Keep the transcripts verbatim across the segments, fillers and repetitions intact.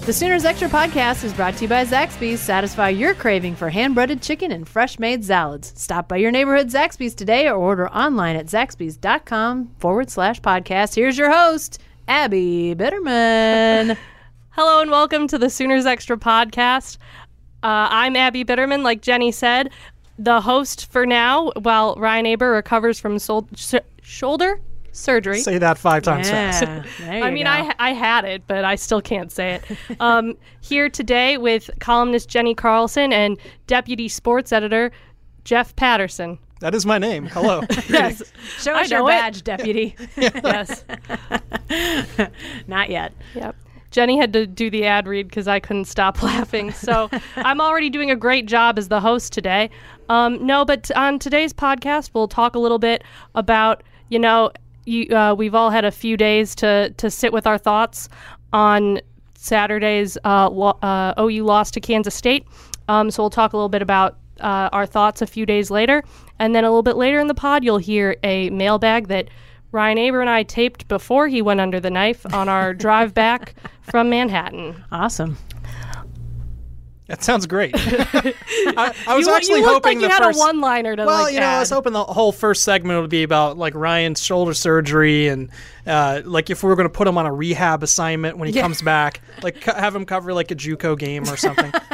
The Sooners Extra podcast is brought to you by Zaxby's. Satisfy your craving for hand-breaded chicken and fresh-made salads. Stop by your neighborhood Zaxby's today or order online at zaxby's.com forward slash podcast. Here's your host, Abby Bitterman. Hello and welcome to the Sooners Extra podcast. Uh, I'm Abby Bitterman, like Jenny said, the host for now, while Ryan Aber recovers from sol- sh- shoulder surgery. Say that five times Yeah, fast. I mean, I I had it, but I still can't say it. Um, here today with columnist Jenny Carlson and deputy sports editor Jeff Patterson. That is my name. Hello. Yes. Show I us your know it. badge, deputy. Yes. Not yet. Yep. Jenny had to do the ad read because I couldn't stop laughing. So I'm already doing a great job as the host today. Um, no, but on today's podcast, we'll talk a little bit about, you know, you, uh, we've all had a few days to, to sit with our thoughts on Saturday's uh, lo- uh, O U loss to Kansas State. Um, so we'll talk a little bit about uh, our thoughts a few days later. And then a little bit later in the pod, you'll hear a mailbag that Ryan Aber and I taped before he went under the knife on our drive back from Manhattan. Awesome. That sounds great. I, I was you, actually you looked hoping like you the had first. a one-liner to well, like you know, add. I was hoping the whole first segment would be about like Ryan's shoulder surgery and uh, like if we were going to put him on a rehab assignment when he Yeah. comes back, like co- have him cover like a JUCO game or something. Just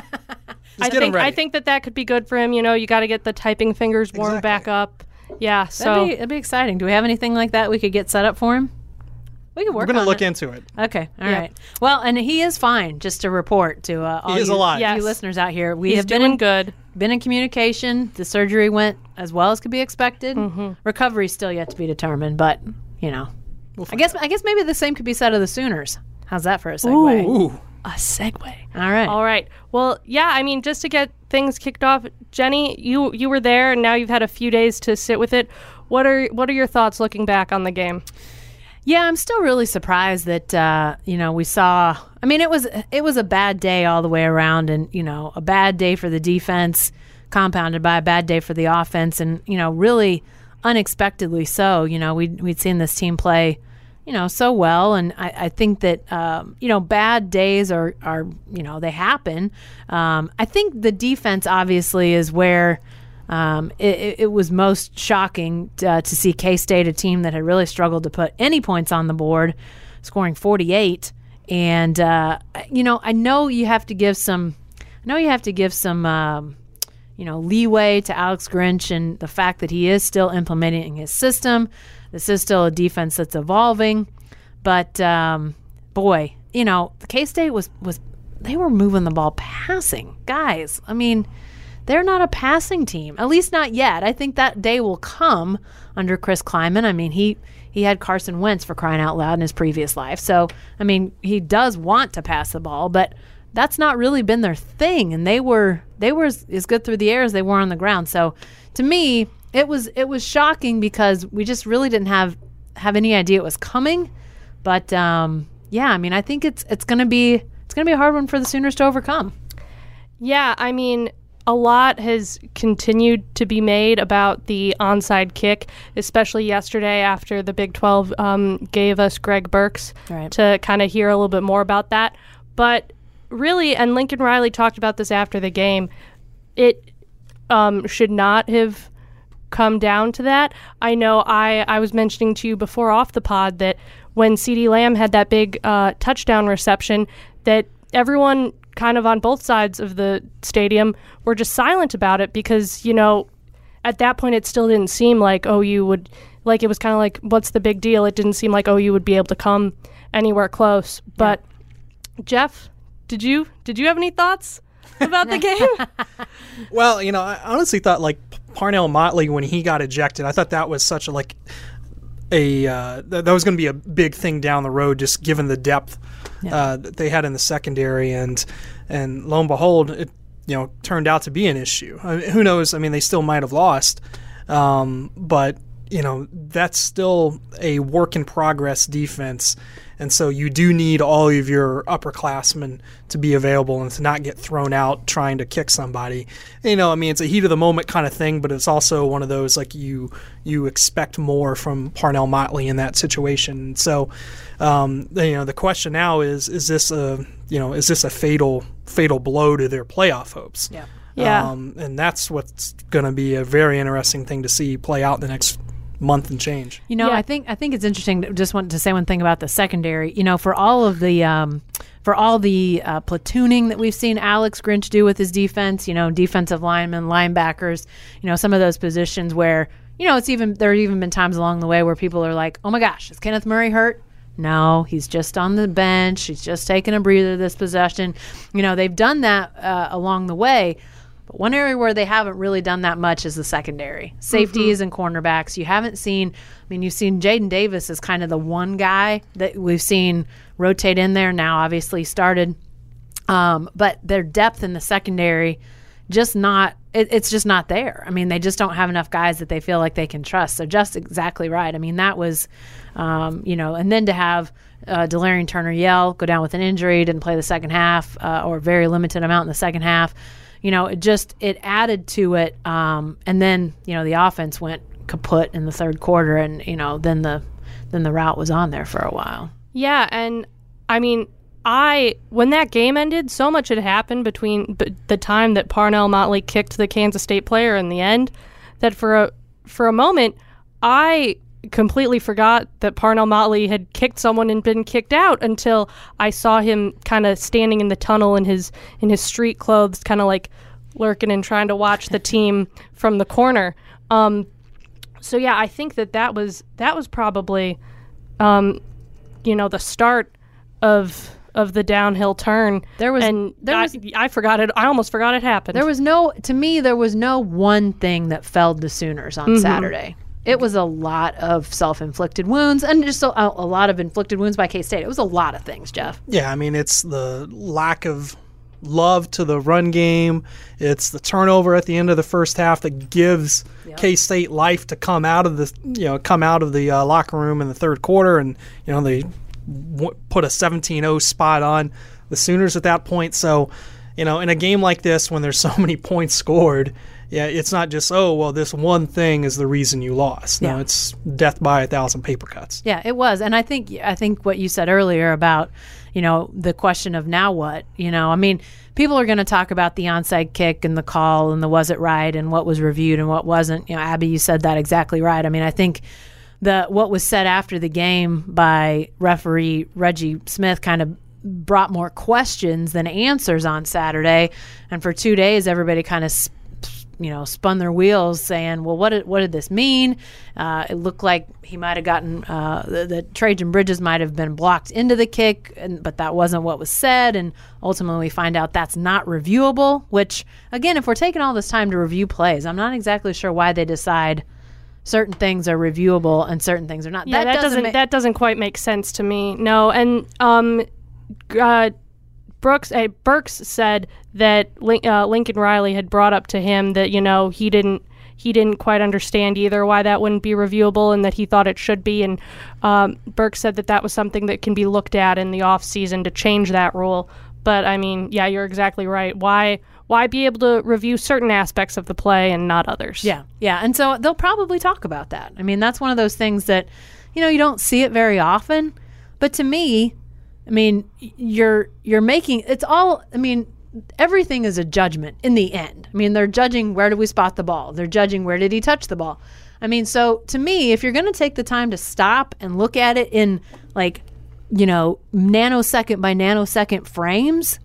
I get him think ready. I think that that could be good for him. You know, you got to get the typing fingers warmed Exactly. back up. Yeah, so That'd be, that'd be exciting. Do we have anything like that we could get set up for him? We could work we're going to on look it. into it. Okay, all Yeah. right. Well, and he is fine, just to report to uh, all He is you, alive. Yes. you listeners out here. We he's have been doing in, good. been in communication. The surgery went as well as could be expected. Mm-hmm. Recovery still yet to be determined, but, you know. We'll I find guess I guess maybe the same could be said of the Sooners. How's that for a segue? Ooh. A segue. All right. All right. Well, yeah, I mean, just to get things kicked off, Jenny, you you were there, and now you've had a few days to sit with it. What are what are your thoughts looking back on the game? Yeah, I'm still really surprised that uh, you know we saw. I mean, it was it was a bad day all the way around, and you know a bad day for the defense, compounded by a bad day for the offense, and you know really unexpectedly so. You know we we'd, we'd seen this team play, you know, so well, and I, I think that um, you know bad days are are you know they happen. Um, I think the defense obviously is where. Um, it, it was most shocking uh, to see K-State, a team that had really struggled to put any points on the board, scoring forty-eight. And uh, you know, I know you have to give some, I know you have to give some, um, you know, leeway to Alex Grinch and the fact that he is still implementing his system. This is still a defense that's evolving, but um, boy, you know, K-State was was they were moving the ball passing, guys. I mean. They're not a passing team, at least not yet. I think that day will come under Chris Kleiman. I mean, he, he had Carson Wentz for crying out loud in his previous life. So, I mean, he does want to pass the ball, but that's not really been their thing. And they were they were as, as good through the air as they were on the ground. So, to me, it was it was shocking because we just really didn't have have any idea it was coming. But um, yeah, I mean, I think it's it's gonna be it's gonna be a hard one for the Sooners to overcome. Yeah, I mean, a lot has continued to be made about the onside kick, especially yesterday after the Big twelve um, gave us Greg Burks Right. to kind of hear a little bit more about that. But really, and Lincoln Riley talked about this after the game, it um, should not have come down to that. I know I, I was mentioning to you before off the pod that when CeeDee Lamb had that big uh, touchdown reception, that everyone kind of on both sides of the stadium were just silent about it because, you know, at that point it still didn't seem like O U would, like it was kind of like, what's the big deal? It didn't seem like O U would be able to come anywhere close. But Jeff, did you did you have any thoughts about the game? Well, you know, I honestly thought like Parnell Motley when he got ejected, I thought that was such a like a uh, th- that was going to be a big thing down the road, just given the depth Yeah. uh, that they had in the secondary, and and lo and behold, it you know turned out to be an issue. I mean, who knows? I mean, they still might have lost, um, but you know that's still a work in progress defense, And so you do need all of your upperclassmen to be available and to not get thrown out trying to kick somebody. You know, I mean, it's a heat of the moment kind of thing, but it's also one of those like you you expect more from Parnell Motley in that situation. So, um, you know, the question now is: is this a you know is this a fatal fatal blow to their playoff hopes? Yeah. Yeah. Um, and that's what's going to be a very interesting thing to see play out the next month and change. You know, Yeah. I think I think it's interesting. Just want to say one thing about the secondary. You know, for all of the um, for all the uh, platooning that we've seen Alex Grinch do with his defense. You know, defensive linemen, linebackers. You know, some of those positions where you know it's even there have even been times along the way where people are like, "Oh my gosh, is Kenneth Murray hurt?" No, he's just on the bench. He's just taking a breather this possession. You know, they've done that uh, along the way. But one area where they haven't really done that much is the secondary. Safeties mm-hmm. and cornerbacks. You haven't seen, I mean, you've seen Jaden Davis as kind of the one guy that we've seen rotate in there now, obviously started. Um, but their depth in the secondary, just not, it, it's just not there. I mean, they just don't have enough guys that they feel like they can trust. So just exactly right. I mean, that was, um, you know, and then to have uh, Delarian Turner-Yell go down with an injury, didn't play the second half uh, or very limited amount in the second half. You know, it just, it added to it. Um, and then, you know, the offense went kaput in the third quarter and, you know, then the, then the route was on there for a while. Yeah. And I mean, I, when that game ended, so much had happened between b- the time that Parnell Motley kicked the Kansas State player in the end that for a, for a moment, I completely forgot that Parnell Motley had kicked someone and been kicked out until I saw him kind of standing in the tunnel in his in his street clothes, kind of like lurking and trying to watch the team from the corner. Um, so yeah, I think that that was that was probably, um, you know, the start of of the downhill turn. There was and there I, was I forgot it. I almost forgot it happened. there was no to me there was no one thing that felled the Sooners on mm-hmm. Saturday. It was a lot of self-inflicted wounds and just a, a lot of inflicted wounds by K-State. It was a lot of things, Jeff. Yeah, I mean, it's the lack of love to the run game. It's the turnover at the end of the first half that gives yep. K-State life to come out of the, you know, come out of the uh, locker room in the third quarter, and you know they w- put a seventeen oh spot on the Sooners at that point. So, you know, in a game like this, when there's so many points scored. Yeah, it's not just, oh, well, this one thing is the reason you lost. No, yeah. it's death by a thousand paper cuts. Yeah, it was. And I think I think what you said earlier about, you know, the question of now what, you know, I mean, people are going to talk about the onside kick and the call and the was it right and what was reviewed and what wasn't. You know, Abby, you said that exactly right. I mean, I think the what was said after the game by referee Reggie Smith kind of brought more questions than answers on Saturday. And for two days, everybody kind of sp- you know, spun their wheels saying, well, what did, what did this mean? Uh, it looked like he might have gotten, uh, the, the Trajan Bridges might have been blocked into the kick, and, but that wasn't what was said. And ultimately we find out that's not reviewable, which, again, if we're taking all this time to review plays, I'm not exactly sure why they decide certain things are reviewable and certain things are not. Yeah, that, that doesn't, ma- that doesn't quite make sense to me. No. And, um, uh, Brooks, uh, Burks said that Lin- uh, Lincoln Riley had brought up to him that, you know, he didn't he didn't quite understand either why that wouldn't be reviewable and that he thought it should be. And um, Burks said that that was something that can be looked at in the off season to change that rule. But I mean, yeah, you're exactly right. Why why be able to review certain aspects of the play and not others? Yeah, yeah. And so they'll probably talk about that. I mean, that's one of those things that, you know, you don't see it very often. But to me, I mean, you're you're making it's all. I mean, everything is a judgment in the end. I mean, they're judging where did we spot the ball. They're judging where did he touch the ball. I mean, so to me, if you're going to take the time to stop and look at it in like, you know, nanosecond by nanosecond frames,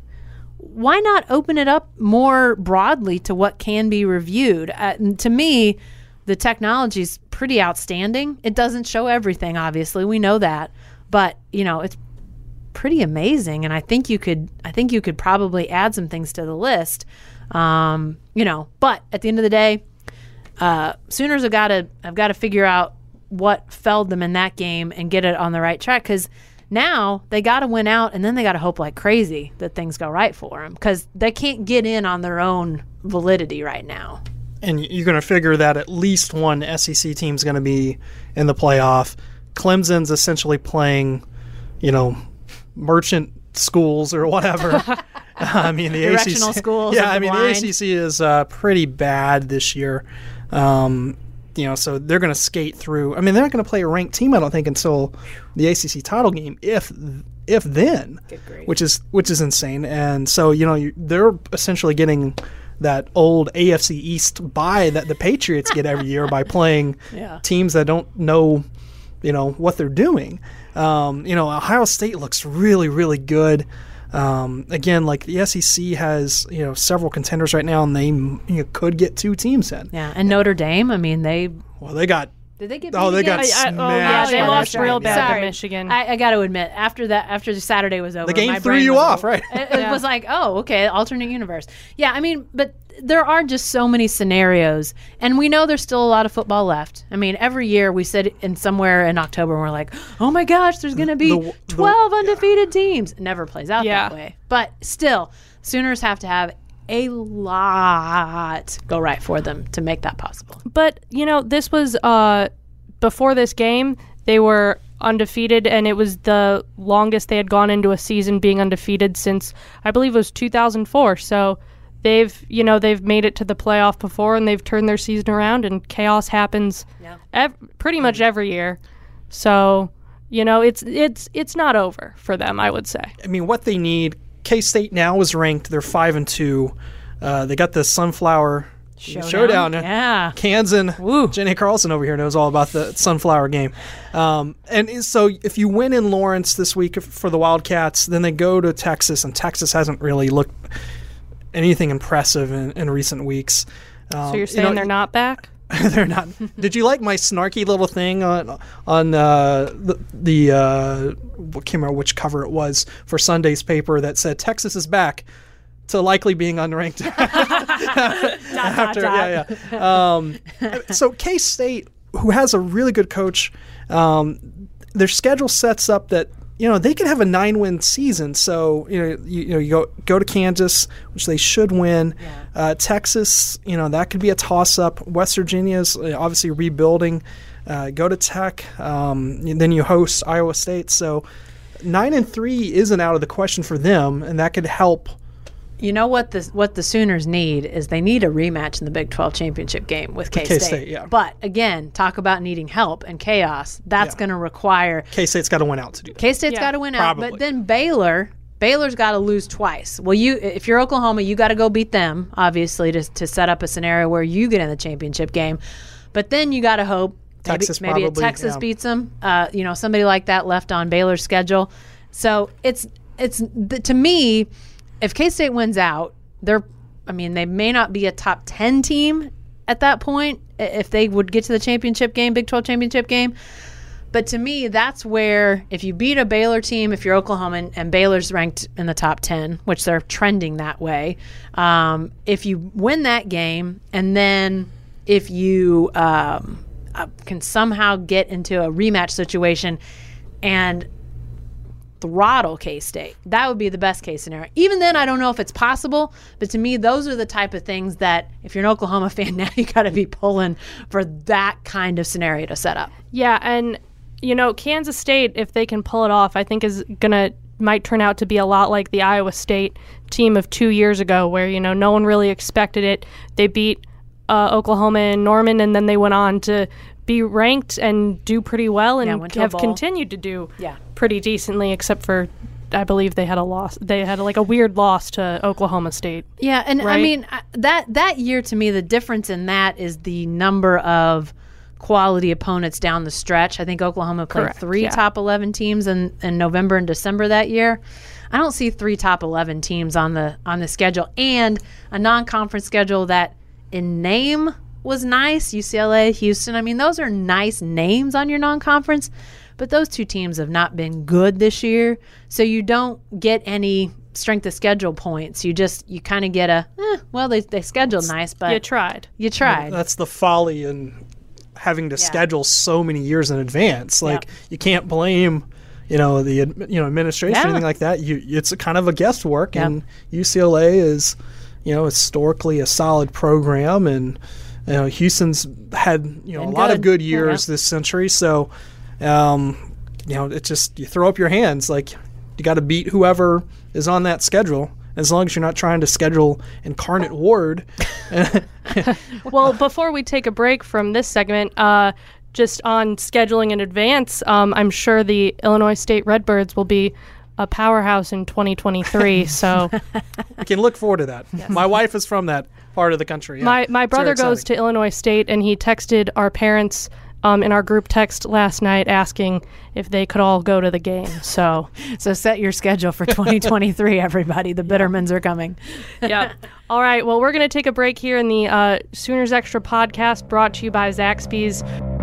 why not open it up more broadly to what can be reviewed? Uh, to me, the technology is pretty outstanding. It doesn't show everything, obviously. We know that, but you know, it's pretty amazing, and I think you could I think you could probably add some things to the list. Um, you know, but at the end of the day, uh, Sooners have got to have got to figure out what felled them in that game and get it on the right track, because now they got to win out, and then they got to hope like crazy that things go right for them, because they can't get in on their own validity right now. And you're going to figure that at least one S E C team is going to be in the playoff. Clemson's essentially playing you know, merchant schools or whatever. I mean, the Directional A C C, schools. Yeah, of the I mean, blind. the A C C is uh, pretty bad this year. Um, you know, so they're going to skate through. I mean, they're not going to play a ranked team, I don't think, until the A C C title game, if if then, which is which is insane. And so, you know, you, they're essentially getting that old A F C East bye that the Patriots get every year by playing Yeah. teams that don't know, you know, what they're doing. Um, you know, Ohio State looks really, really good. Um, again, like the S E C has, you know, several contenders right now, and they you know, could get two teams in. Yeah, and Notre Dame. I mean, they Well, they got did they get? Oh, beat they got again? I- I- oh, yeah, smashed they by lost Michigan. real bad to Sorry. Michigan. I, I got to admit, after that, after the Saturday was over, The game my threw brain you was off, over. right? It, it Yeah. was like, oh, okay, alternate universe. Yeah, I mean, but there are just so many scenarios, and we know there's still a lot of football left. I mean, every year we sit in somewhere in October and we're like, oh my gosh, there's going to be The- the- twelve undefeated teams. It never plays out Yeah. that way, but still, Sooners have to have a lot go right for them to make that possible. But, you know, this was uh, before this game, they were undefeated, and it was the longest they had gone into a season being undefeated since, I believe it was two thousand four. So they've, you know, they've made it to the playoff before, and they've turned their season around, and chaos happens Yeah. ev- pretty much every year. So, you know, it's it's it's not over for them, I would say. I mean, what they need. K-State now is ranked. They're five and two. Uh, they got the Sunflower Showdown. Showdown. Yeah. Kansan. Woo. Jenny Carlson over here knows all about the Sunflower game. Um, and so if you win in Lawrence this week for the Wildcats, then they go to Texas, and Texas hasn't really looked anything impressive in, in recent weeks. Um, So you're you saying know, they're not back? they're not. Did you like my snarky little thing on on uh, the the uh, I can't remember which cover it was for Sunday's paper that said Texas is back to likely being unranked after yeah yeah. Um, so K-State, who has a really good coach, um, their schedule sets up that. You know, they could have a nine-win season. So, you know, you, you know, you go go to Kansas, which they should win. Yeah. Uh, Texas, you know, that could be a toss-up. West Virginia's uh, obviously rebuilding. Uh, go to Tech. Um, and then you host Iowa State. So, nine and three isn't out of the question for them, and that could help. You know what the what the Sooners need is they need a rematch in the Big twelve championship game with K-State. K-State, yeah. But again, talk about needing help and chaos. That's Yeah. going to require K-State's got to win out to do that. K-State's Yeah, got to win out. probably. But then Baylor, Baylor's got to lose twice. Well, you if you're Oklahoma, you got to go beat them, obviously, to to set up a scenario where you get in the championship game. But then you got to hope maybe, Texas maybe a probably, Texas yeah. beats them. Uh, you know, somebody like that left on Baylor's schedule. So it's it's th- to me, if K-State wins out. They're, I mean, they may not be a top ten team at that point i- if they would get to the championship game, Big twelve championship game. But to me, that's where if you beat a Baylor team, if you're Oklahoma and, and Baylor's ranked in the top ten, which they're trending that way, um, if you win that game and then if you um, uh, can somehow get into a rematch situation and throttle K-State. That would be the best case scenario. Even then, I don't know if it's possible, but to me, those are the type of things that if you're an Oklahoma fan now, you got to be pulling for that kind of scenario to set up. Yeah, and you know, Kansas State, if they can pull it off, I think is gonna might turn out to be a lot like the Iowa State team of two years ago, where you know no one really expected it. They beat uh, Oklahoma and Norman, and then they went on to be ranked and do pretty well, and Yeah, went to a have bowl. continued to do Yeah. pretty decently, except for I believe they had a loss. They had like a weird loss to Oklahoma State. Yeah, and I Right? mean I- that that year to me, the difference in that is the number of quality opponents down the stretch. I think Oklahoma played Correct, three yeah. top eleven teams in, in November and December that year. I don't see three top eleven teams on the on the schedule, and a non-conference schedule that in name was nice. U C L A, Houston. I mean, those are nice names on your non-conference, but those two teams have not been good this year. So you don't get any strength of schedule points. You just you kind of get a eh, well, they they scheduled nice, but You tried. you tried. That's the folly in having to Yeah. schedule so many years in advance. Like Yep. you can't blame, you know, the ad- you know administration Yeah. or anything like that. You it's a kind of a guesswork, Yep. and U C L A is, you know, historically a solid program, and you know Houston's had you know Been a lot of good. good years Yeah. this century. So, um, you know, it's just you throw up your hands. Like you got to beat whoever is on that schedule. As long as you're not trying to schedule Incarnate Ward. Well, before we take a break from this segment, uh, just on scheduling in advance, um, I'm sure the Illinois State Redbirds will be a powerhouse in twenty twenty-three. So we can look forward to that. Yes. My wife is from that part of the country. Yeah. My my brother goes to Illinois State, and he texted our parents um, in our group text last night asking if they could all go to the game. So so set your schedule for twenty twenty-three, everybody. The Bittermans are coming. Yeah. All right. Well, we're going to take a break here in the uh, Sooners Extra podcast brought to you by Zaxby's.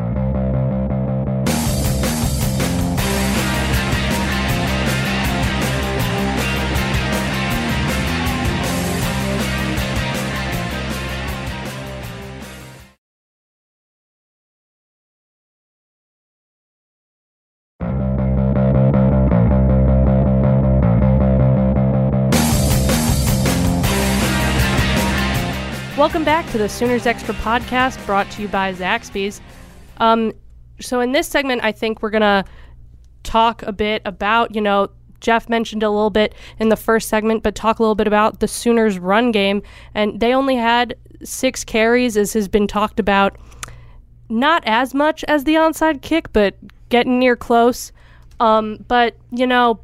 Welcome back to the Sooners Extra podcast brought to you by Zaxby's. Um, so in this segment, I think we're going to talk a bit about, you know, Jeff mentioned a little bit in the first segment, but talk a little bit about the Sooners run game. And they only had six carries, as has been talked about. Not as much as the onside kick, but getting near close. Um, but, you know,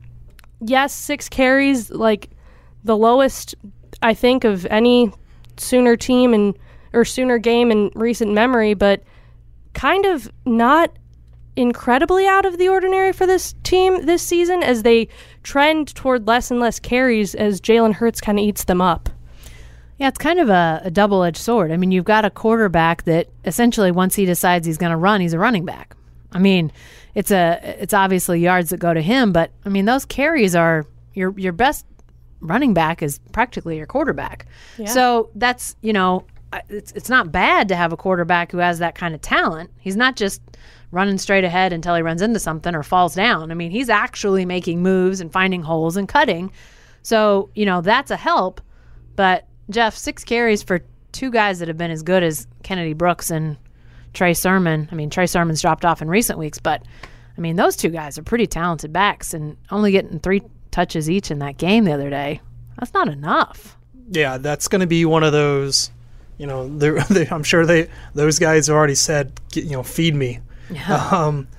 yes, six carries, like the lowest, I think, of any Sooner team and or Sooner game in recent memory, but kind of not incredibly out of the ordinary for this team this season as they trend toward less and less carries as Jalen Hurts kind of eats them up. Yeah, it's kind of a, a double-edged sword. I mean, you've got a quarterback that essentially once he decides he's going to run, he's a running back. I mean, it's a it's obviously yards that go to him, but I mean, those carries are your your best running back is practically your quarterback. Yeah. So that's, you know, it's it's not bad to have a quarterback who has that kind of talent. He's not just running straight ahead until he runs into something or falls down. I mean, he's actually making moves and finding holes and cutting. So, you know, that's a help. But, Jeff, six carries for two guys that have been as good as Kennedy Brooks and Trey Sermon. I mean, Trey Sermon's dropped off in recent weeks, but, I mean, those two guys are pretty talented backs, and only getting three touches each in that game the other day, that's not enough. Yeah, that's going to be one of those, you know, they're, they, I'm sure they those guys have already said, you know, feed me. Yeah. Um,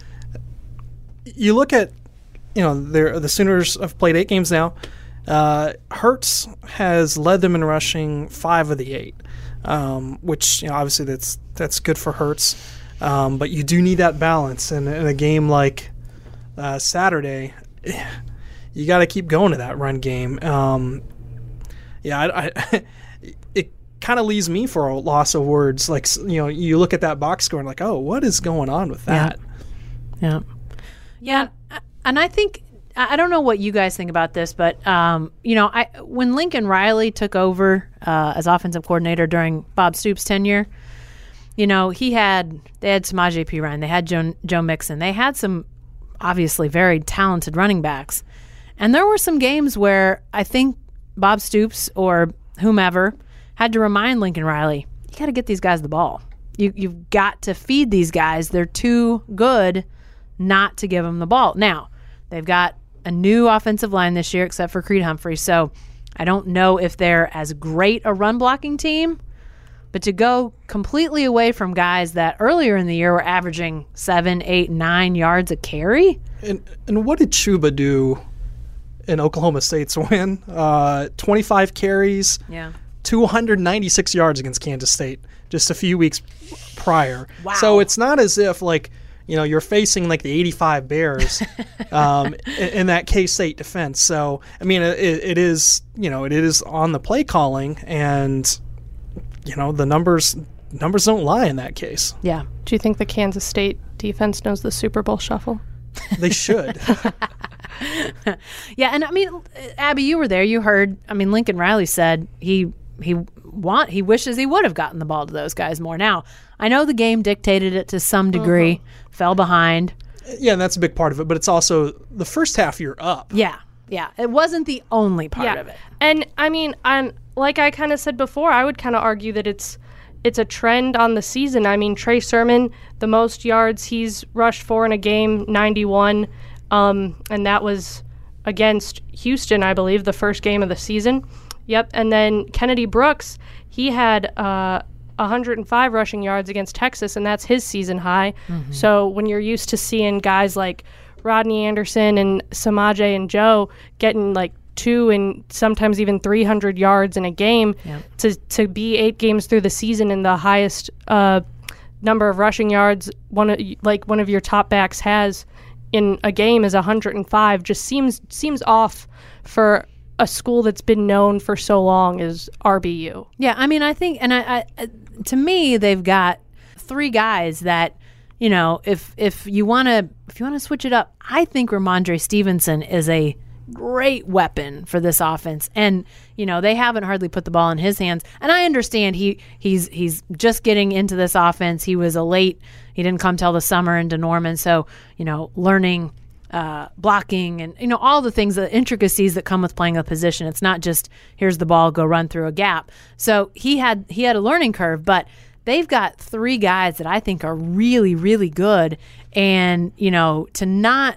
you look at, you know, the Sooners have played eight games now. Uh, Hurts has led them in rushing five of the eight, um, which, you know, obviously that's that's good for Hurts. Um, but you do need that balance, and in a game like uh, Saturday, you got to keep going to that run game. Um, yeah, I, I, it kind of leaves me for a loss of words. Like, you know, you look at that box score and like, oh, what is going on with that? Yeah. Yeah. yeah. And I think, I don't know what you guys think about this, but, um, you know, I when Lincoln Riley took over uh, as offensive coordinator during Bob Stoops' tenure, you know, he had, they had Samaje Perine, they had Joe, Joe Mixon, they had some obviously very talented running backs. And there were some games where I think Bob Stoops or whomever had to remind Lincoln Riley, you got to get these guys the ball. You, you've got to feed these guys. They're too good not to give them the ball. Now, they've got a new offensive line this year except for Creed Humphrey, so I don't know if they're as great a run-blocking team, but to go completely away from guys that earlier in the year were averaging seven, eight, nine yards a carry. And, and what did Chuba do in Oklahoma State's win? Uh, twenty-five carries, yeah, two hundred ninety-six yards against Kansas State just a few weeks prior. Wow. So it's not as if, like, you know, you're facing like the eighty-five Bears um, in, in that K-State defense. So, I mean, it, it is, you know, it is on the play calling, and, you know, the numbers numbers don't lie in that case. Yeah. Do you think the Kansas State defense knows the Super Bowl shuffle? They should. Yeah, and I mean, Abby, you were there. You heard. I mean, Lincoln Riley said he he want he wishes he would have gotten the ball to those guys more. Now, I know the game dictated it to some degree, uh-huh. fell behind. Yeah, and that's a big part of it. But it's also the first half you're up. Yeah, yeah. It wasn't the only part yeah. of it. And I mean, I'm like I kind of said before, I would kind of argue that it's it's a trend on the season. I mean, Trey Sermon, the most yards he's rushed for in a game, ninety-one, um, and that was against Houston, I believe, the first game of the season. Yep, and then Kennedy Brooks, he had uh, one hundred five rushing yards against Texas, and that's his season high. Mm-hmm. So when you're used to seeing guys like Rodney Anderson and Samaje and Joe getting like two and sometimes even three hundred yards in a game, yep. to to be eight games through the season and the highest uh, number of rushing yards one of, like one of your top backs has in a game is one hundred five just seems seems off for a school that's been known for so long as R B U. Yeah, I mean, I think, and I, I to me, they've got three guys that, you know, if if you want to if you want to switch it up, I think Ramondre Stevenson is a great weapon for this offense, and you know they haven't hardly put the ball in his hands. And I understand he he's he's just getting into this offense. He was a late. He didn't come till the summer into Norman, so you know learning uh, blocking and you know all the things, the intricacies that come with playing a position. It's not just here's the ball, go run through a gap. So he had he had a learning curve, but they've got three guys that I think are really really good, and you know to not.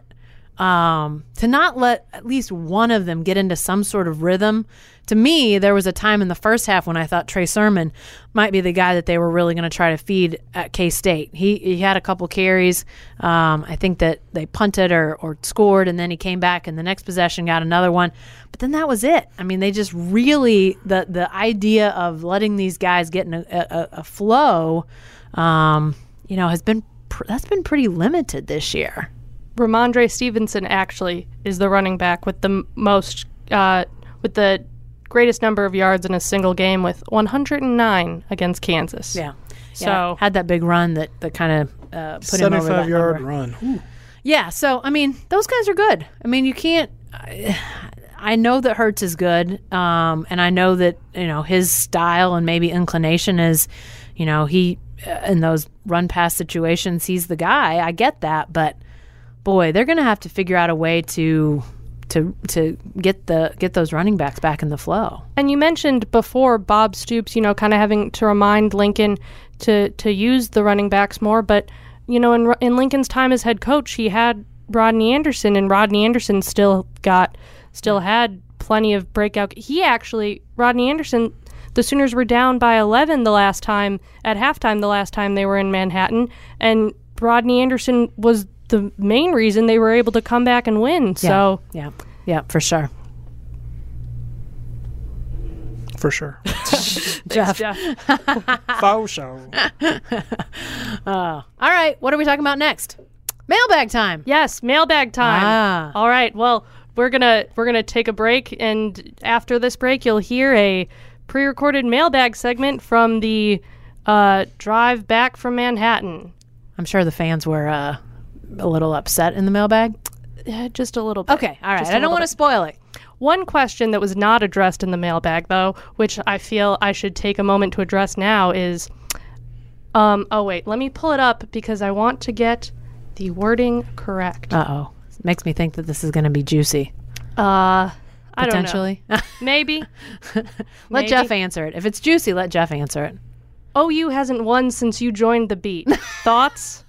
Um, to not let at least one of them get into some sort of rhythm. To me, there was a time in the first half when I thought Trey Sermon might be the guy that they were really going to try to feed at K-State. He he had a couple carries. Um, I think that they punted or, or scored, and then he came back and the next possession got another one. But then that was it. I mean, they just really, the, the idea of letting these guys get in a, a, a flow, um, you know, has been, pr- that's been pretty limited this year. Ramondre Stevenson actually is the running back with the m- most, uh, with the greatest number of yards in a single game with one hundred nine against Kansas. Yeah. So yeah. Had that big run that, that kind of uh, put him over that seventy-five yard number. run. Ooh. Yeah. So, I mean, those guys are good. I mean, you can't, I, I know that Hurts is good. Um, and I know that, you know, his style and maybe inclination is, you know, he, uh, in those run pass situations, he's the guy. I get that. But, boy, they're going to have to figure out a way to to to get the get those running backs back in the flow. And you mentioned before Bob Stoops, you know, kind of having to remind Lincoln to to use the running backs more. But, you know, in in Lincoln's time as head coach, he had Rodney Anderson, and Rodney Anderson still got still had plenty of breakout. He actually, Rodney Anderson, the Sooners were down by eleven the last time, at halftime the last time they were in Manhattan, and Rodney Anderson was the main reason they were able to come back and win. So yeah, yeah, yeah, for sure, for sure. Jeff, Jeff. For sure. uh, all right, what are we talking about next? Mailbag time. Yes, mailbag time. Ah. All right. Well, we're gonna we're gonna take a break, and after this break, you'll hear a pre-recorded mailbag segment from the uh, drive back from Manhattan. I'm sure the fans were uh, a little upset in the mailbag. Yeah, just a little bit. Okay, all right. Just I don't want to spoil it. One question that was not addressed in the mailbag, though, which I feel I should take a moment to address now, is, um, oh wait, let me pull it up because I want to get the wording correct. Uh-oh. Makes me think that this is going to be juicy. Uh, I Potentially. don't know. Maybe. Let Maybe. Jeff answer it. If it's juicy, let Jeff answer it. O U hasn't won since you joined the beat. Thoughts?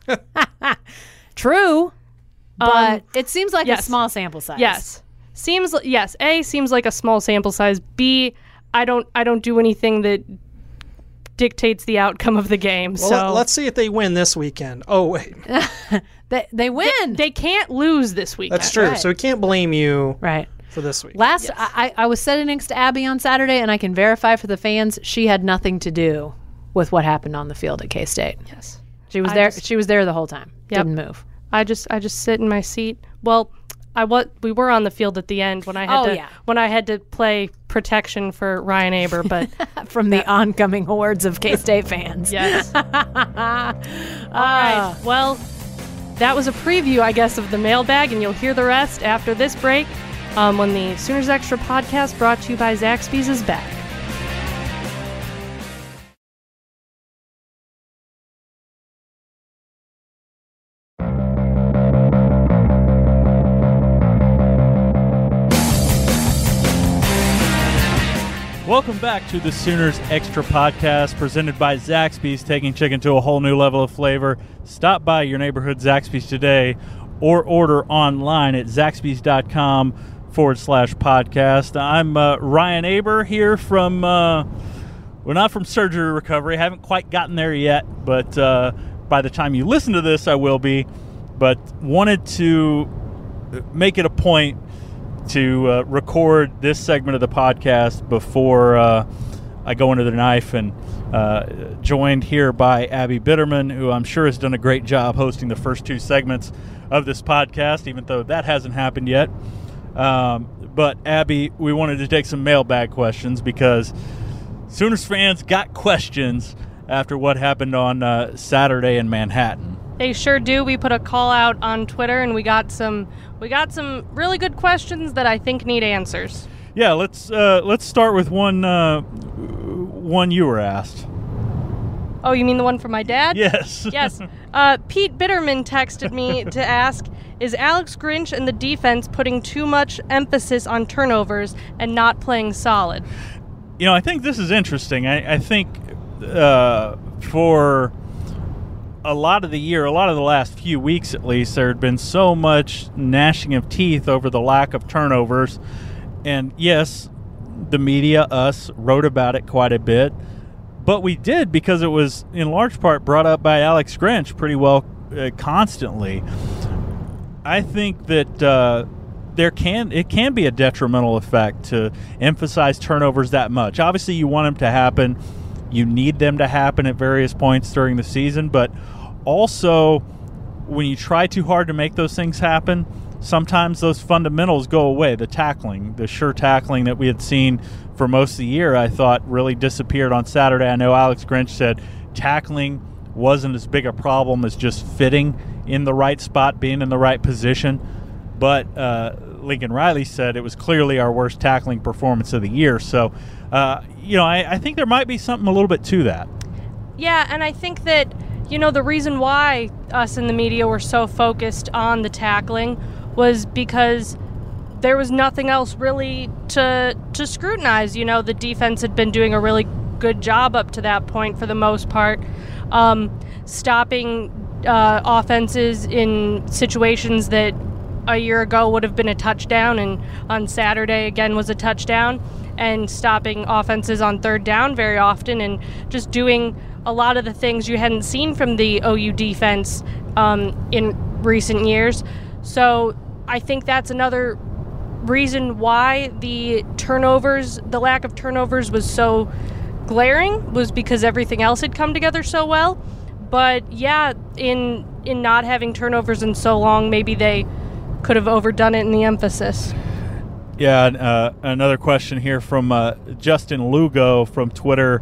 True, but Um, it seems like yes. a small sample size. Yes. Seems li- yes. A seems like a small sample size. B, I don't I don't do anything that dictates the outcome of the game. Well, so let- let's see if they win this weekend. Oh wait, They they win. they can't lose this weekend. that's true. right. So we can't blame you right. for this week. Last, I, I was sitting next to Abby on Saturday, and I can verify for the fans, she had nothing to do with what happened on the field at K-State. Yes. She was I there. just- she was there the whole time. Yep. Didn't move. I just I just sit in my seat. Well, I what we were on the field at the end when I had Oh, to yeah. when I had to play protection for Ryan Aber, but From the oncoming hordes of K-State fans. yes. All right. Well, that was a preview, I guess, of the mailbag, and you'll hear the rest after this break um, when the Sooners Extra podcast brought to you by Zaxby's is back. Welcome back to the Sooners Extra Podcast presented by Zaxby's, taking chicken to a whole new level of flavor. Stop by your neighborhood Zaxby's today or order online at zaxby's.com forward slash podcast. I'm uh, Ryan Aber here from, uh, well, not from surgery recovery. I haven't quite gotten there yet, but uh, by the time you listen to this, I will be. But wanted to make it a point to uh, record this segment of the podcast before uh, I go into the knife, and uh, joined here by Abby Bitterman, who I'm sure has done a great job hosting the first two segments of this podcast, even though that hasn't happened yet. Um, but Abby, we wanted to take some mailbag questions because Sooners fans got questions after what happened on uh, Saturday in Manhattan. They sure do. We put a call out on Twitter, and we got some we got some really good questions that I think need answers. Yeah, let's uh, let's start with one uh, one you were asked. Oh, you mean the one from my dad? Yes. Yes. Uh, Pete Bitterman texted me to ask, is Alex Grinch and the defense putting too much emphasis on turnovers and not playing solid? You know, I think this is interesting. I, I think uh, for a lot of the year, a lot of the last few weeks at least, there had been so much gnashing of teeth over the lack of turnovers. And yes, the media, us, wrote about it quite a bit. But we did because it was in large part brought up by Alex Grinch pretty well uh, constantly. I think that uh, there can it can be a detrimental effect to emphasize turnovers that much. Obviously, you want them to happen. You need them to happen at various points during the season. But also, when you try too hard to make those things happen, sometimes those fundamentals go away. The tackling, the sure tackling that we had seen for most of the year, I thought really disappeared on Saturday. I know Alex Grinch said tackling wasn't as big a problem as just fitting in the right spot, being in the right position. But uh, Lincoln Riley said it was clearly our worst tackling performance of the year. So, uh, you know, I, I think there might be something a little bit to that. Yeah, and I think that, you know, the reason why us in the media were so focused on the tackling was because there was nothing else really to to scrutinize. You know, the defense had been doing a really good job up to that point for the most part, um, stopping uh, offenses in situations that a year ago would have been a touchdown, and on Saturday again was a touchdown, and stopping offenses on third down very often, and just doing a lot of the things you hadn't seen from the O U defense um, in recent years. So I think that's another reason why the turnovers, the lack of turnovers was so glaring, was because everything else had come together so well. But yeah, in in not having turnovers in so long, maybe they could have overdone it in the emphasis. Yeah, uh, another question here from uh, Justin Lugo from Twitter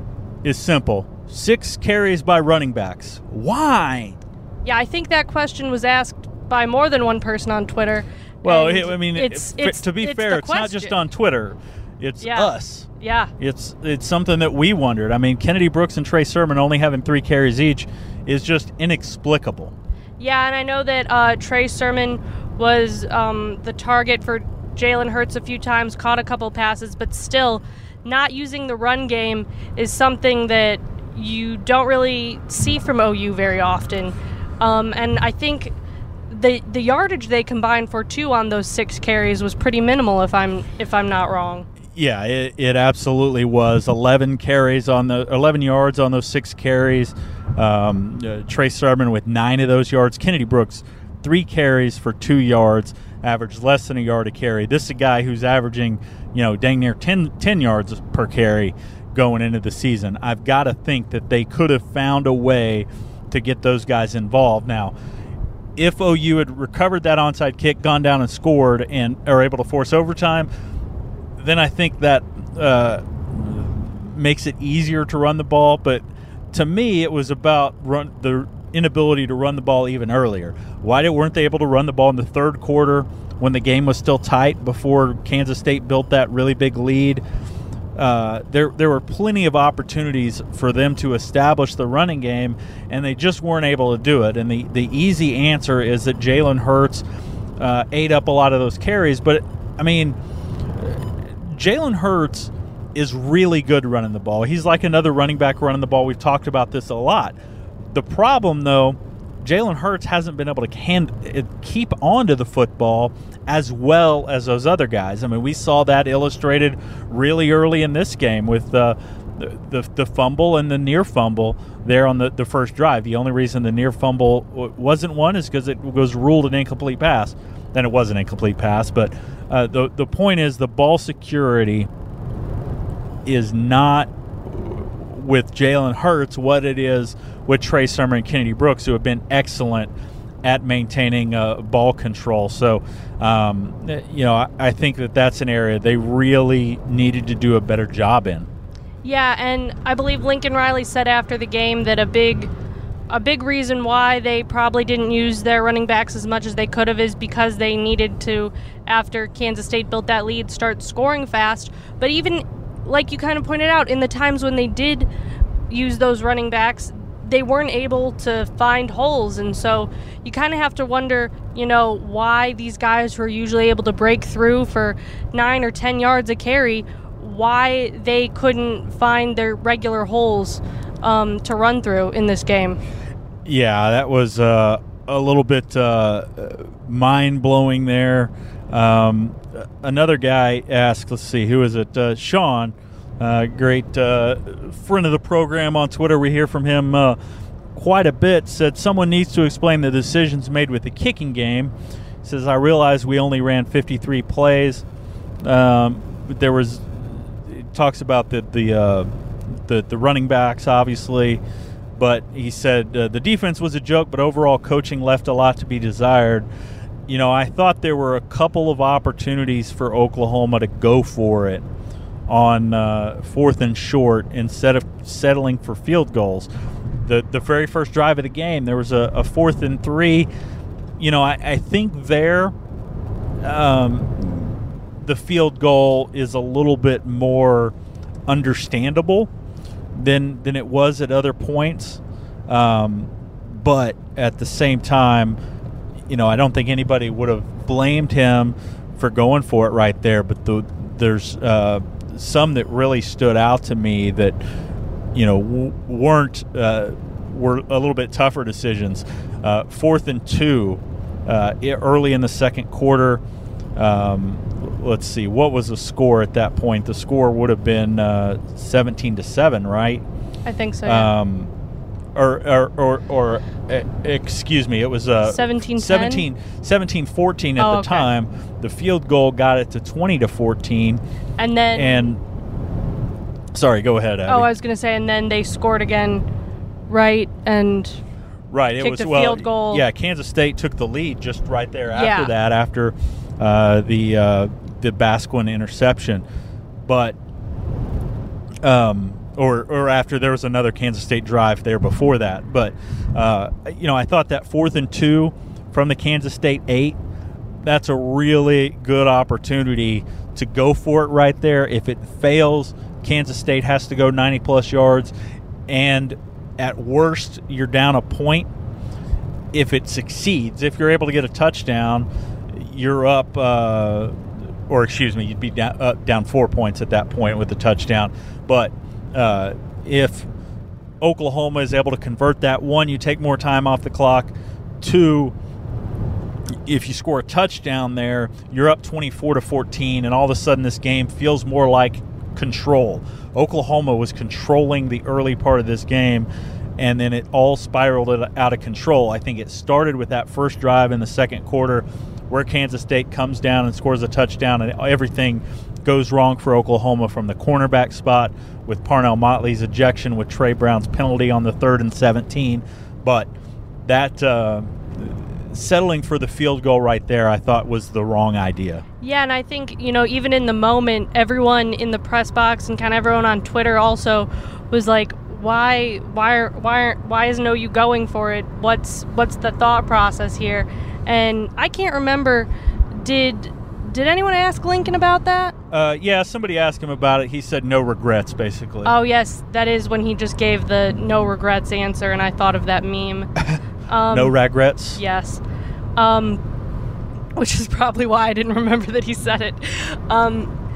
is simple. Six carries by running backs. Why? Yeah, I think that question was asked by more than one person on Twitter. Well, I mean, it's, it, it's, to be it's fair, it's not just on Twitter. It's yeah. us. Yeah. It's it's something that we wondered. I mean, Kennedy Brooks and Trey Sermon only having three carries each is just inexplicable. Yeah, and I know that uh, Trey Sermon was um, the target for Jalen Hurts a few times, caught a couple passes, but still not using the run game is something that you don't really see from O U very often. Um, and I think the the yardage they combined for two on those six carries was pretty minimal, if I'm if I'm not wrong. Yeah, it, it absolutely was. eleven carries on the eleven yards on those six carries. Um, uh, Trey Sermon with nine of those yards. Kennedy Brooks, three carries for two yards, averaged less than a yard a carry. This is a guy who's averaging, you know, dang near ten, ten yards per carry going into the season. I've got to think that they could have found a way to get those guys involved. Now, if O U had recovered that onside kick, gone down and scored, and are able to force overtime, then I think that uh, makes it easier to run the ball. But to me, it was about run, the inability to run the ball even earlier. Why did, weren't they able to run the ball in the third quarter when the game was still tight before Kansas State built that really big lead? Uh, there there were plenty of opportunities for them to establish the running game, and they just weren't able to do it. And the, the easy answer is that Jalen Hurts uh, ate up a lot of those carries. But, I mean, Jalen Hurts is really good running the ball. He's like another running back running the ball. We've talked about this a lot. The problem, though, Jalen Hurts hasn't been able to hand, keep onto the football as well as those other guys. I mean, we saw that illustrated really early in this game with uh, the, the the fumble and the near fumble there on the, the first drive. The only reason the near fumble w- wasn't one is because it was ruled an incomplete pass. Then it was an incomplete pass. But uh, the the point is the ball security is not with Jalen Hurts what it is with Trey Summer and Kennedy Brooks, who have been excellent at maintaining uh, ball control. So, um, you know, I, I think that that's an area they really needed to do a better job in. Yeah, and I believe Lincoln Riley said after the game that a big a big reason why they probably didn't use their running backs as much as they could have is because they needed to, after Kansas State built that lead, start scoring fast. But even, like you kind of pointed out, in the times when they did use those running backs, they weren't able to find holes. And so you kind of have to wonder, you know, why these guys who are usually able to break through for nine or ten yards a carry, why they couldn't find their regular holes um, to run through in this game. Yeah, that was uh, a little bit uh, mind-blowing there. Um, another guy asked, let's see, who is it? Uh, Sean, uh, great uh, friend of the program on Twitter. We hear from him uh, quite a bit. Said someone needs to explain the decisions made with the kicking game. He says, I realize we only ran fifty-three plays. Um, there was, it talks about the the, uh, the the running backs, obviously. But he said uh, the defense was a joke, but overall coaching left a lot to be desired. You know, I thought there were a couple of opportunities for Oklahoma to go for it on uh, fourth and short instead of settling for field goals. The the very first drive of the game, there was a, a fourth and three. You know, I, I think there um, the field goal is a little bit more understandable than than it was at other points. Um, but at the same time, you know, I don't think anybody would have blamed him for going for it right there. But the, there's uh, some that really stood out to me that, you know, w- weren't uh, were a little bit tougher decisions. Uh, fourth and two, uh, early in the second quarter. Um, let's see, what was the score at that point? The score would have been uh, seventeen to seven, right? I think so. Yeah. Um, or, or, or, or uh, excuse me, it was uh, seventeen seventeen fourteen at oh, the okay. time. The field goal got it to twenty to fourteen. And then. And sorry, go ahead, Abby. Oh, I was going to say, and then they scored again, right? And. Right, it kicked was a well. Field goal. Yeah, Kansas State took the lead just right there after Yeah. that, after uh, the uh, the Basquin interception, but um, or or after there was another Kansas State drive there before that. But uh, you know, I thought that fourth and two from the Kansas State eight, that's a really good opportunity to go for it right there. If it fails, Kansas State has to go ninety plus yards, and at worst, you're down a point. If it succeeds, if you're able to get a touchdown, you're up, uh, or excuse me, you'd be down, uh, down four points at that point with the touchdown. But uh, if Oklahoma is able to convert that, one, you take more time off the clock. Two, if you score a touchdown there, you're up twenty-four to fourteen, and all of a sudden this game feels more like control. Oklahoma was controlling the early part of this game, and then it all spiraled out of control. I think it started with that first drive in the second quarter where Kansas State comes down and scores a touchdown, and everything goes wrong for Oklahoma from the cornerback spot with Parnell Motley's ejection, with Trey Brown's penalty on the third and seventeen. But that uh, settling for the field goal right there, I thought was the wrong idea. Yeah, and I think, you know, even in the moment, everyone in the press box and kind of everyone on Twitter also was like, why why why why isn't O U going for it? What's what's the thought process here? And I can't remember, did did anyone ask Lincoln about that? Uh, yeah, somebody asked him about it. He said no regrets, basically. Oh, yes, that is when he just gave the no regrets answer, and I thought of that meme. Um, no regrets? Yes. Um, which is probably why I didn't remember that he said it. Um,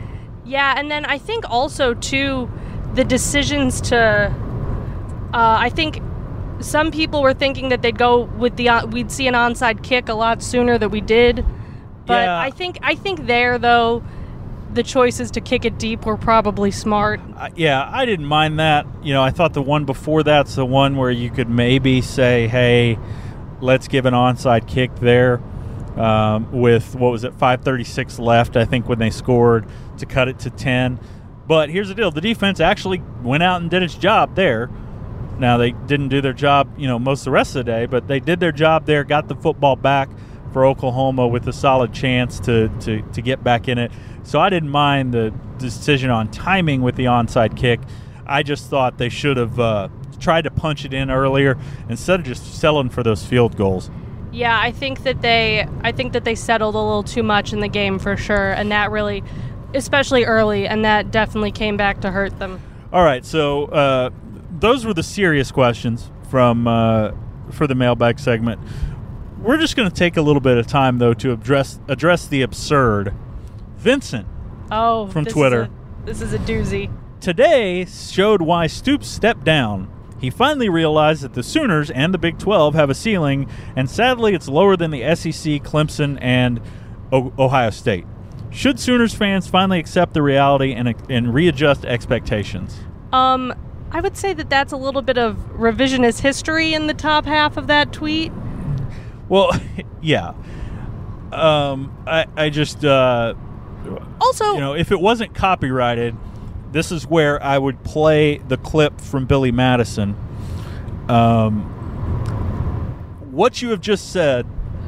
Yeah, and then I think also, too, the decisions to, uh, I think some people were thinking that they'd go with the, uh, we'd see an onside kick a lot sooner than we did. But Yeah. I think, I think there, though, the choices to kick it deep were probably smart. Uh, yeah, I didn't mind that. You know, I thought the one before that's the one where you could maybe say, hey, let's give an onside kick there um, with, what was it, five thirty-six left, I think, when they scored to cut it to ten. But here's the deal. The defense actually went out and did its job there. Now, they didn't do their job, you know, most of the rest of the day, but they did their job there, got the football back for Oklahoma with a solid chance to, to, to get back in it. So I didn't mind the decision on timing with the onside kick. I just thought they should have uh, tried to punch it in earlier instead of just settling for those field goals. Yeah, I think that they I think that they settled a little too much in the game for sure, and that really, especially early, and that definitely came back to hurt them. All right, so uh, those were the serious questions from uh, for the mailbag segment. We're just going to take a little bit of time, though, to address address the absurd. Vincent Oh, from this Twitter. Is a, this is a doozy. Today showed why Stoops stepped down. He finally realized that the Sooners and the Big twelve have a ceiling, and sadly it's lower than the S E C, Clemson, and o- Ohio State. Should Sooners fans finally accept the reality and, and readjust expectations? Um, I would say that that's a little bit of revisionist history in the top half of that tweet. Well, yeah. Um, I, I just, uh, Also, you know, if it wasn't copyrighted, this is where I would play the clip from Billy Madison. Um, what you have just said,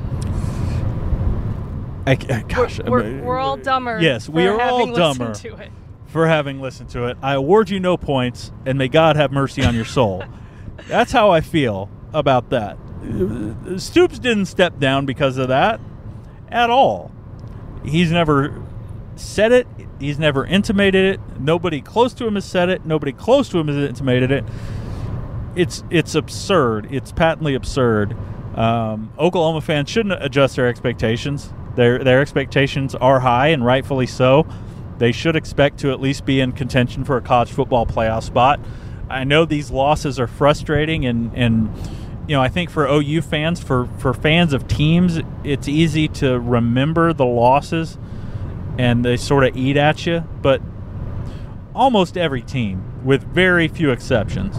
I, I, gosh, we're, we're, we're all dumber. Yes, we for are all having listened dumber to it. for having listened to it. I award you no points, and may God have mercy on your soul. That's how I feel about that. Stoops didn't step down because of that at all. He's never said it. He's never intimated it. Nobody close to him has said it. Nobody close to him has intimated it. It's it's absurd. It's patently absurd. Um, Oklahoma fans shouldn't adjust their expectations. Their their expectations are high, and rightfully so. They should expect to at least be in contention for a college football playoff spot. I know these losses are frustrating, and, and you know, I think for O U fans, for, for fans of teams, it's easy to remember the losses and they sort of eat at you. But almost every team, with very few exceptions,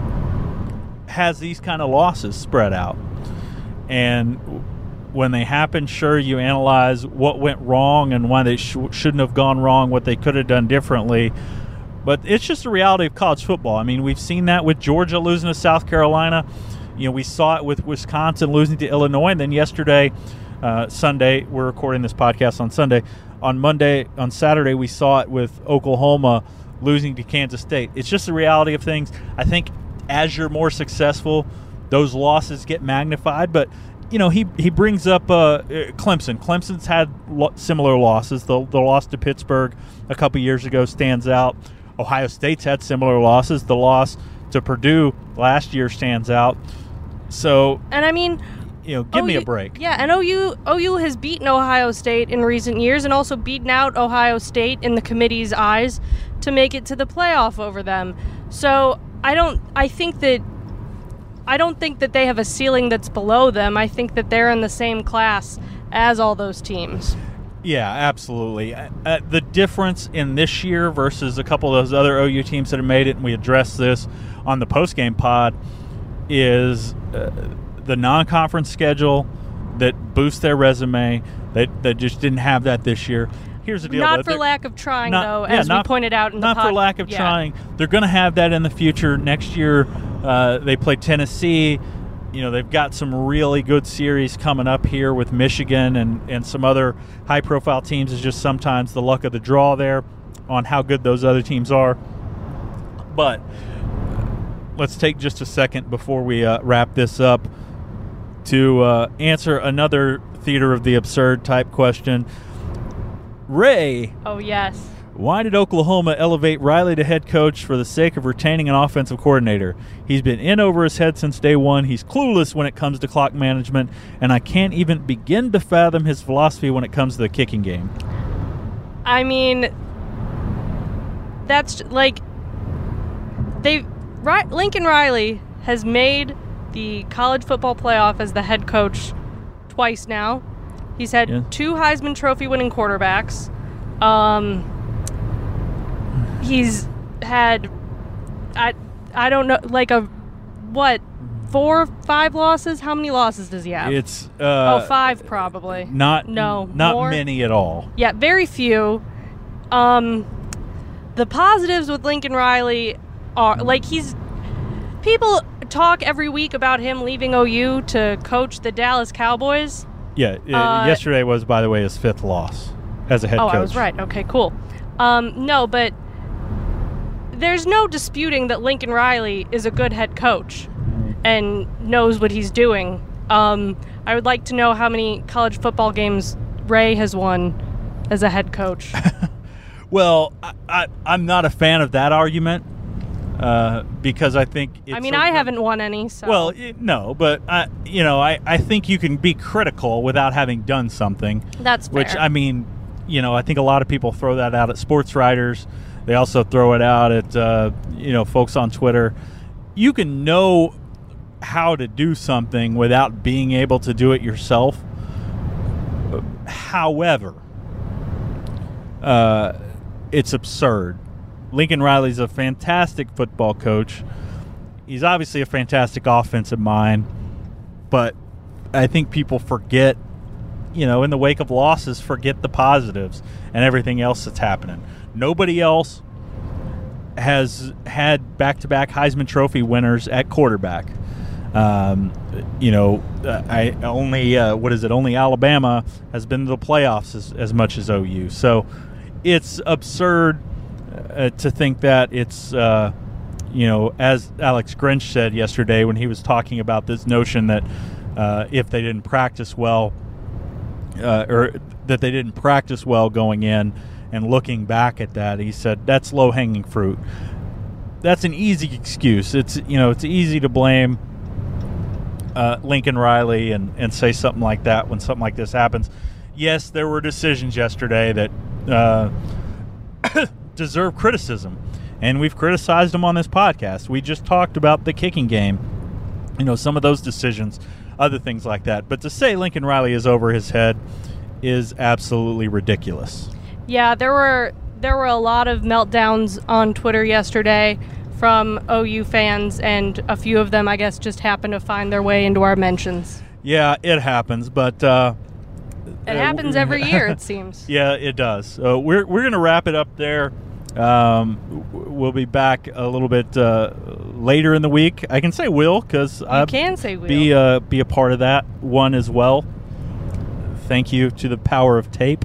has these kind of losses spread out. And when they happen, sure, you analyze what went wrong and why they sh- shouldn't have gone wrong, what they could have done differently. But it's just the reality of college football. I mean, we've seen that with Georgia losing to South Carolina. You know, we saw it with Wisconsin losing to Illinois. And then yesterday, uh, Sunday, we're recording this podcast on Sunday. On Monday, on Saturday, we saw it with Oklahoma losing to Kansas State. It's just the reality of things. I think as you're more successful, those losses get magnified. But, you know, he, he brings up uh, Clemson. Clemson's had lo- similar losses. The, the loss to Pittsburgh a couple years ago stands out. Ohio State's had similar losses. The loss to Purdue last year stands out. So, and I mean, you know, give O U, me a break. Yeah, and O U O U has beaten Ohio State in recent years and also beaten out Ohio State in the committee's eyes to make it to the playoff over them. So I don't I think that I don't think that they have a ceiling that's below them. I think that they're in the same class as all those teams. Yeah, absolutely. Uh, the difference in this year versus a couple of those other O U teams that have made it, and we addressed this on the postgame pod, is uh, the non-conference schedule that boosts their resume. They, they just didn't have that this year. Here's the deal. Not though. for They're, lack of trying, not, though, yeah, as not, we pointed out in the Not pod. for lack of yeah. trying. They're going to have that in the future. Next year, uh, they play Tennessee. You know, they've got some really good series coming up here with Michigan and, and some other high-profile teams. It's just sometimes the luck of the draw there on how good those other teams are. But let's take just a second before we uh, wrap this up to uh, answer another Theater of the Absurd type question. Ray. Oh, yes. Why did Oklahoma elevate Riley to head coach for the sake of retaining an offensive coordinator? He's been in over his head since day one. He's clueless when it comes to clock management, and I can't even begin to fathom his philosophy when it comes to the kicking game. I mean, that's like they Ri- Lincoln Riley has made the college football playoff as the head coach twice now. He's had yeah. two Heisman Trophy winning quarterbacks. Um, he's had I I don't know like a what four five losses. How many losses does he have? It's uh, oh five probably. Not no not more? many at all. Yeah, very few. Um, the positives with Lincoln Riley are like he's people talk every week about him leaving O U to coach the Dallas Cowboys. Yeah, Uh, yesterday was, by the way, his fifth loss as a head oh, coach. I was right. Okay, cool. Um, no, but there's no disputing that Lincoln Riley is a good head coach and knows what he's doing. Um, I would like to know how many college football games Ray has won as a head coach. Well, I, I, I'm not a fan of that argument uh, because I think it's I mean, a- I haven't won any, so. Well, it, no, but I, you know, I, I think you can be critical without having done something. That's fair. Which, I mean, you know, I think a lot of people throw that out at sports writers. They also throw it out at, uh, you know, folks on Twitter. You can know how to do something without being able to do it yourself. However, uh, it's absurd. Lincoln Riley's a fantastic football coach. He's obviously a fantastic offensive mind, but I think people forget, you know, in the wake of losses, forget the positives and everything else that's happening. Nobody else has had back-to-back Heisman Trophy winners at quarterback. Um, you know, uh, I only uh, what is it? Only Alabama has been to the playoffs as, as much as O U. So it's absurd uh, to think that it's, uh, you know, as Alex Grinch said yesterday when he was talking about this notion that uh, if they didn't practice well, uh, or that they didn't practice well going in, and looking back at that, he said that's low-hanging fruit. That's an easy excuse. It's you know, it's easy to blame Uh, Lincoln Riley and, and say something like that when something like this happens. Yes, there were decisions yesterday that uh, deserve criticism, and we've criticized them on this podcast. We just talked about the kicking game, you know, some of those decisions, other things like that. But to say Lincoln Riley is over his head is absolutely ridiculous. Yeah, there were there were a lot of meltdowns on Twitter yesterday from O U fans, and a few of them, I guess, just happened to find their way into our mentions. Yeah, it happens, but uh, It happens every year, it seems. Yeah, it does. Uh, we're we're gonna wrap it up there. Um, w- we'll be back a little bit uh, later in the week. I can say will because I can say will. be uh, be a part of that one as well. Thank you to the power of tape.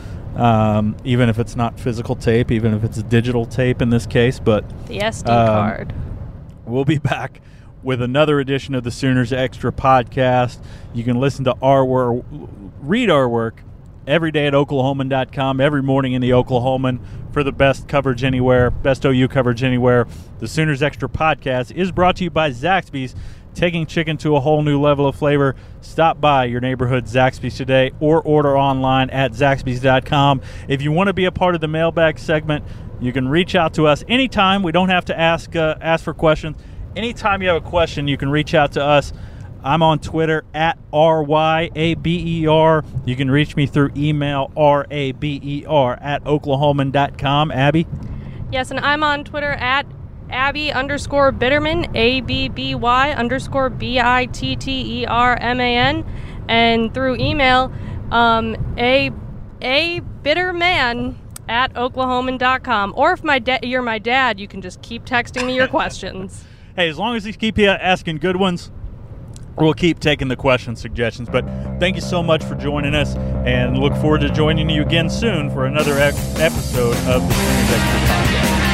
Um, even if it's not physical tape, even if it's digital tape in this case, but The S D um, card. we'll be back with another edition of the Sooners Extra podcast. You can listen to our work, read our work every day at Oklahoman dot com, every morning in the Oklahoman for the best coverage anywhere, best O U coverage anywhere. The Sooners Extra podcast is brought to you by Zaxby's, taking chicken to a whole new level of flavor. Stop by your neighborhood Zaxby's today or order online at Zaxby's dot com. If you want to be a part of the mailbag segment, you can reach out to us anytime. We don't have to ask uh, ask for questions. Anytime you have a question, you can reach out to us. I'm on Twitter at R Y A B E R. You can reach me through email R A B E R at Oklahoman dot com. Abby? Yes, and I'm on Twitter at Abby underscore Bitterman, A B B Y underscore B I T T E R M A N, and through email, um, a a bitterman at Oklahoman dot com. Or if my da- you're my dad, you can just keep texting me your questions. Hey, as long as you keep asking good ones, we'll keep taking the question suggestions. But thank you so much for joining us, and look forward to joining you again soon for another ec- episode of the Sooners Extra Podcast.